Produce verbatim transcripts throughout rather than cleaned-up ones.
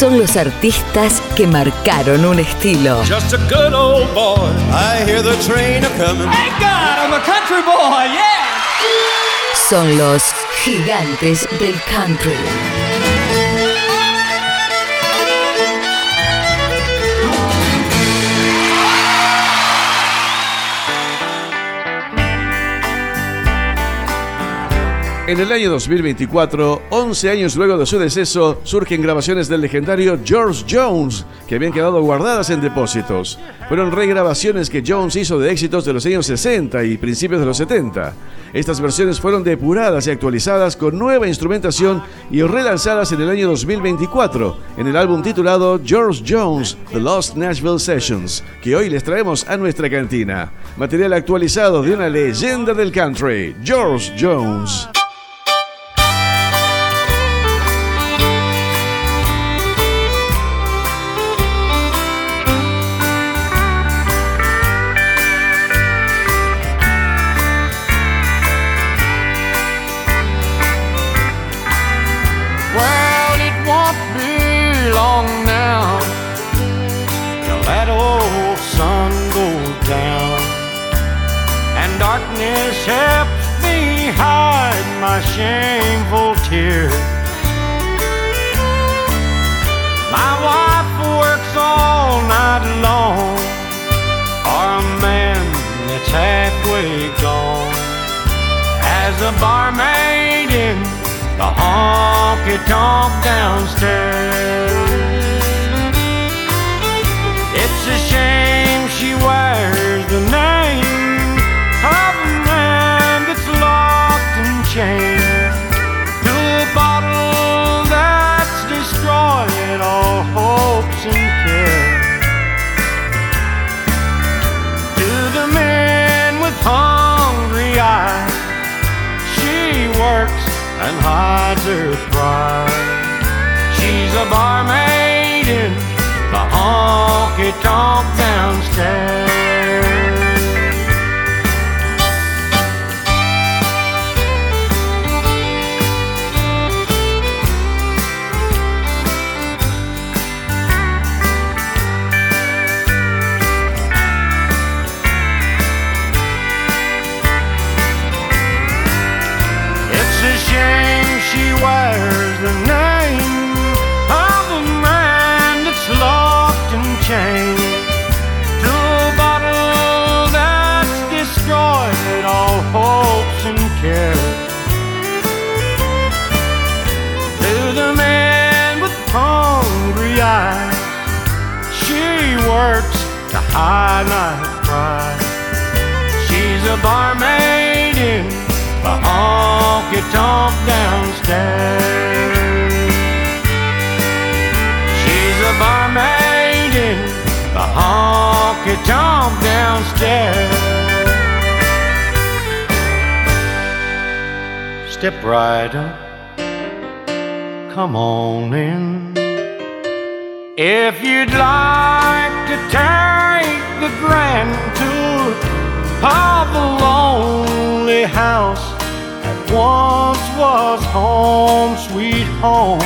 son los artistas que marcaron un estilo. Just a good old boy. I hear the train a-comin'. Thank God I'm a country boy, yeah. Son los gigantes del country. En el año dos mil veinticuatro, once años luego de su deceso, surgen grabaciones del legendario George Jones, que habían quedado guardadas en depósitos. Fueron regrabaciones que Jones hizo de éxitos de los años sesenta y principios de los setenta. Estas versiones fueron depuradas y actualizadas con nueva instrumentación y relanzadas en el año dos mil veinticuatro, en el álbum titulado George Jones, The Lost Nashville Sessions, que hoy les traemos a nuestra cantina. Material actualizado de una leyenda del country, George Jones. Helps me hide my shameful tears. My wife works all night long for a man that's halfway gone. As a barmaid in the honky-tonk downstairs. It's a shame she wears the name of a man that's locked and chained to a bottle that's destroyed all hopes and care. To the men with hungry eyes, she works and hides her pride. She's a barmaid in the honky-tonk downstairs. She wears the name of a man that's locked and chained to a bottle that's destroyed all hopes and cares. To the man with hungry eyes, she works to hide my pride. She's a barmaid in the honky-tonk downstairs. She's a barmaid in the honky-tonk downstairs. Step right up, come on in. If you'd like to take the grand tour of the lonely house that once was home, sweet home,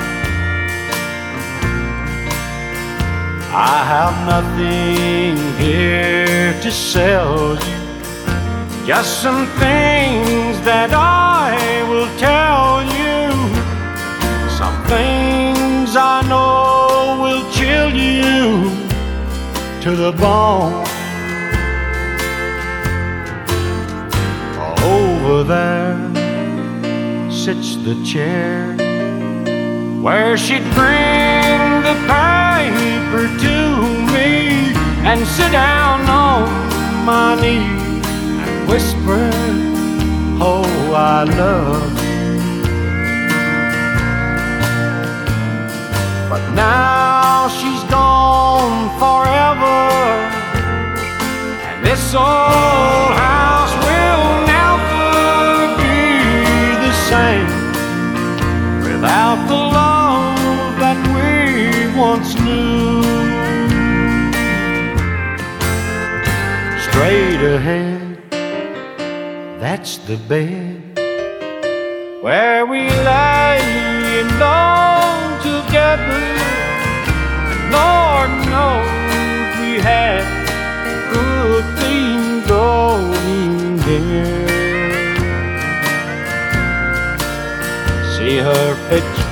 I have nothing here to sell you, just some things that I will tell you, some things I know will chill you to the bone. Over there sits the chair where she'd bring the paper to me and sit down on my knee and whisper, oh, I love you. But now she's gone forever, and this old house will never be the same without the love that we once knew. Straight ahead, that's the bed where we lay alone together lay her picture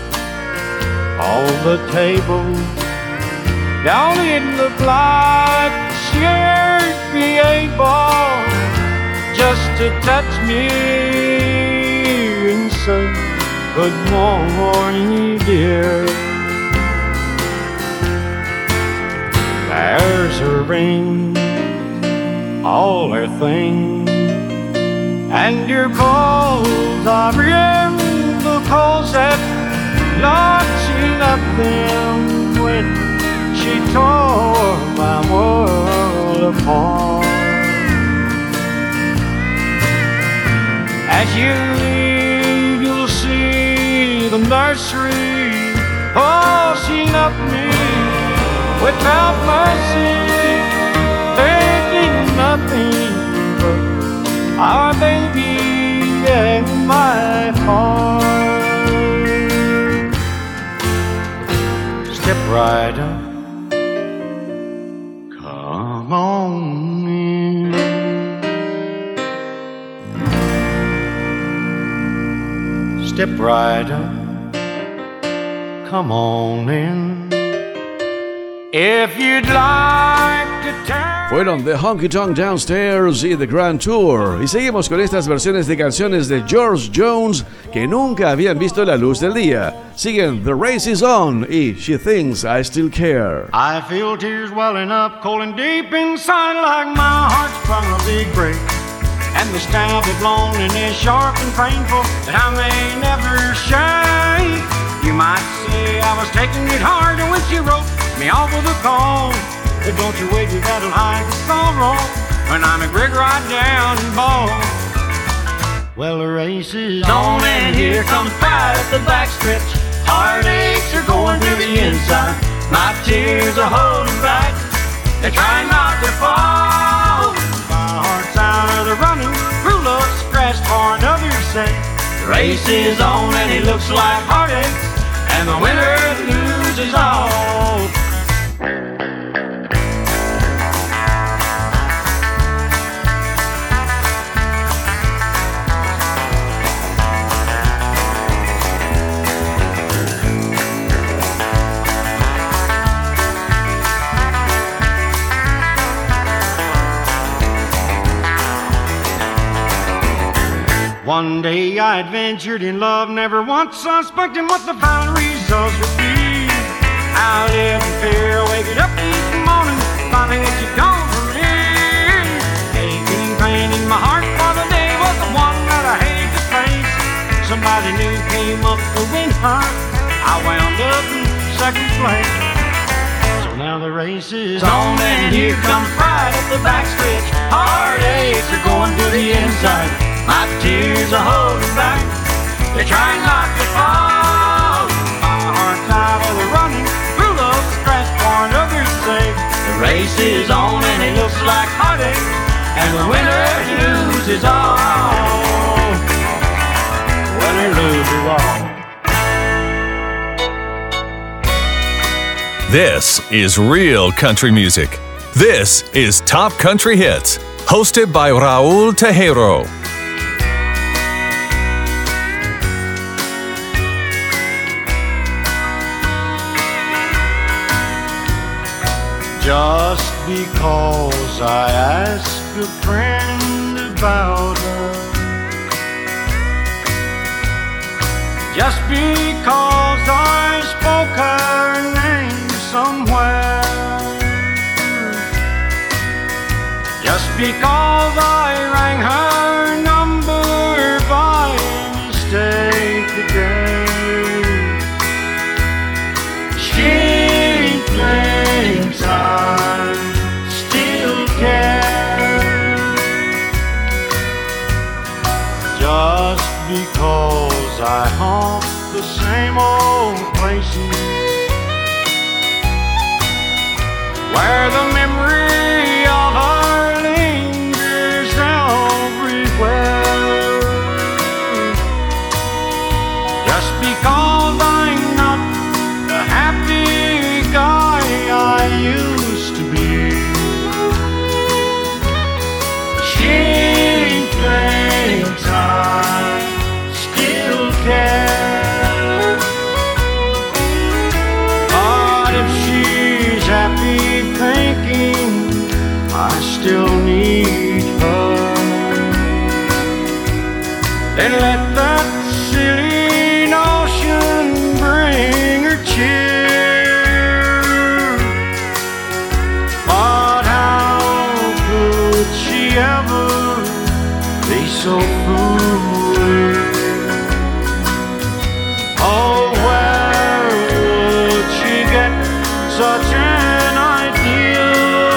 on the table. Don't it look like she'd be able just to touch me and say good morning, dear? There's her ring, all her things, and your clothes are in the closet. Lord, she left them when she tore my world apart. As you leave, you'll see the nursery. Oh, she left me without mercy, thinking nothing but our baby and my heart. Step right up, come on in. Step right up, come on in. If you'd like to turn. Fueron The Honky Tonk Downstairs y The Grand Tour. Y seguimos con estas versiones de canciones de George Jones que nunca habían visto la luz del día. Siguen The Race Is On y She Thinks I Still Care. I feel tears welling up, cold and deep inside, like my heart's sprung a big break. And the stab of loneliness sharp and painful that I may never shake. You might say I was taking it hard when she wrote me off with a call. But don't you wait, you gotta hide the sorrow when I'm a brick right down and ball. Well, the race is on and here comes pride at the backstretch. Heartaches are going to the inside. My tears are holding back. They're trying not to fall. My heart's out of the running. True love scratched for another set. The race is on and it looks like heartaches, and the winner loses all. One day I adventured in love, never once suspecting what the final results would be. I lived in fear, waking up each morning, finding that you're gone from me. Aching pain in my heart for the day was the one that I hated to face. Somebody new came up to win her, I wound up in second place. So now the race is on and here comes pride at the backstretch. Heartaches are going to the inside. My tears are holding back. They're trying not to fall. My heart's out of the running. True love scratched for another's sake. The race is on and it looks like heartache, and the winner loses all. Winner loses all. This is real country music. This is Top Country Hits, hosted by Raul Tejero. Just because I asked a friend about her, just because I spoke her name somewhere, just because I rang her number by mistake today, she thinks I still care. Just because I haunt the same old places where the memory of her lingers everywhere. Just because I'm not the happy guy I used to be, she thinks I still care. such an ideal.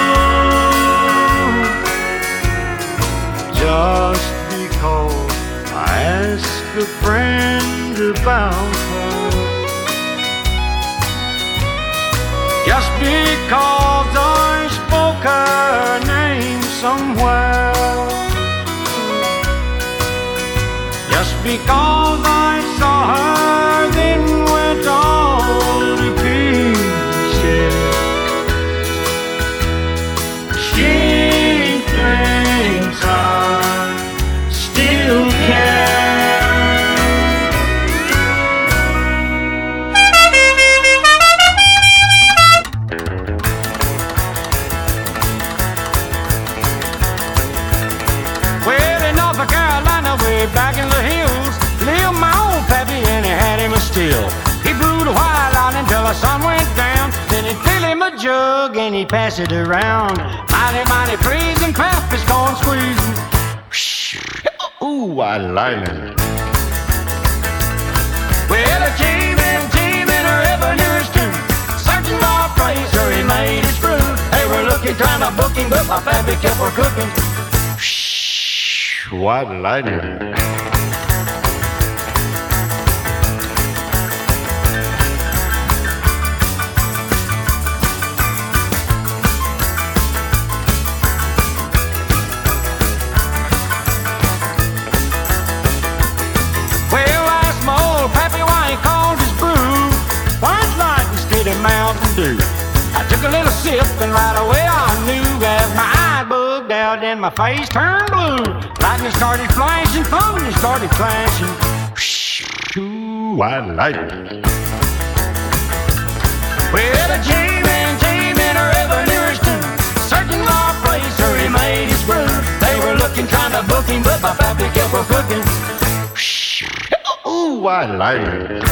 Just because I asked a friend about her, just because I spoke her name somewhere, just because I saw her then went all to pieces, she thinks I still care. Well, in North Carolina, way back in the hills, lived my old pappy and he had him a still. He brewed a while out until the sun went down. Then he'd fill him a jug and he'd pass it around. Mighty, mighty pleasing, pappy's corn squeezing. Ooh, I like it. Well, a team and team and a revenuers too, searching for a place where he made his brew. They were looking, trying to book him, but my pappy kept on cooking. What lightning. Well, I asked my old pappy why he called his brew White Lightning instead of Mountain Dew. I took a little sip and right away I knew, as my eye bugged out and my face turned blue. Lightning started flashing, thunder started clashing. Ooh, I like it. Well, a team and team and a revenuers too, searching for a place where he made his brew. They were looking, trying to book him, but my pappy kept on cooking. Ooh, I like it.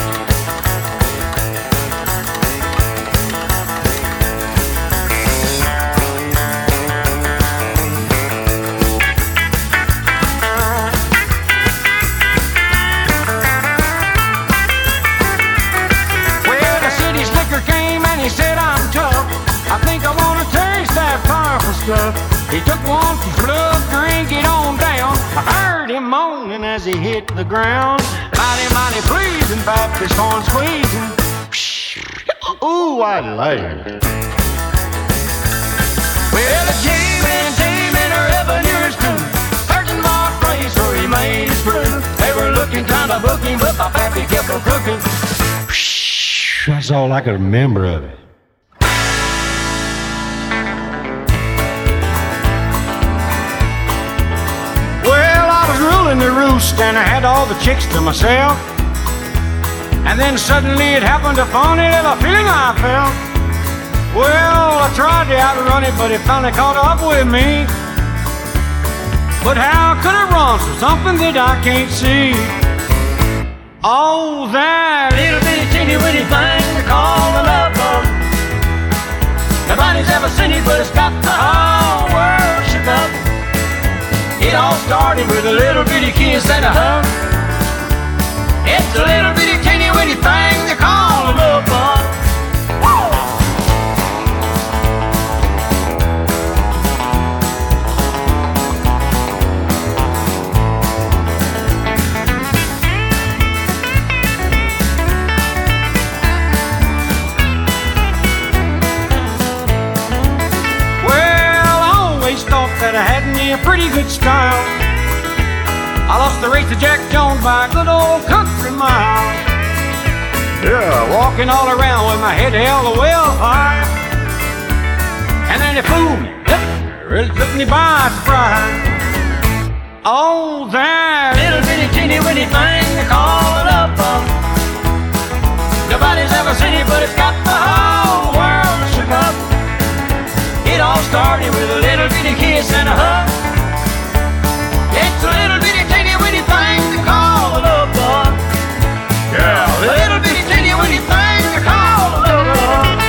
He said, I'm tough, I think I want to taste that powerful stuff. He took one slug, drink it on down. I heard him moaning as he hit the ground. Mighty, mighty pleasing, Baptist corn squeezing. Ooh, I like it. Well, a team and team and a revenuers too, searching for a place where he made his brew. They were looking, trying to book him, but my pappy kept on cooking. That's all I can remember of it. Well, I was ruling the roost and I had all the chicks to myself. And then suddenly it happened, a funny little feeling I felt. Well, I tried to outrun it, but it finally caught up with me. But how could I run from something that I can't see? Oh, that little bitty teeny weeny thing they call a love bug. Nobody's ever seen it, but it's got the whole world shook up. It all started with a little bitty kiss and a hug. It's a little bitty teeny weeny thing they call a love bug. That I had me a pretty good style. I lost the race to Jack Jones by a good old country mile. Yeah, walking all around with my head held well high. And then he fooled me, yep, really took me by surprise. Oh, that little bitty teeny weeny thing they call a love bug. Nobody's ever seen it, but it's got the whole world shook up. It all started with a little bitty kiss and a hug. It's a little bitty teeny weeny thing they call a love bug. Yeah, a little bitty teeny weeny thing they call a love bug.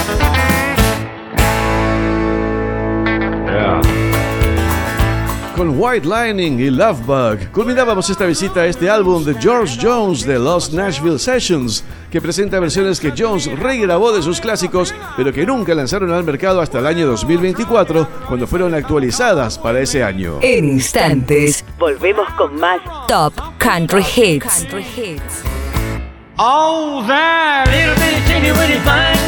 Con White Lining y Love Bug. Culminábamos esta visita a este álbum de George Jones de Los Nashville Sessions, que presenta versiones que Jones regrabó de sus clásicos, pero que nunca lanzaron al mercado hasta el año dos mil veinticuatro, cuando fueron actualizadas para ese año. En instantes, volvemos con más Top Country Hits. Oh, that little bitty teeny weeny thing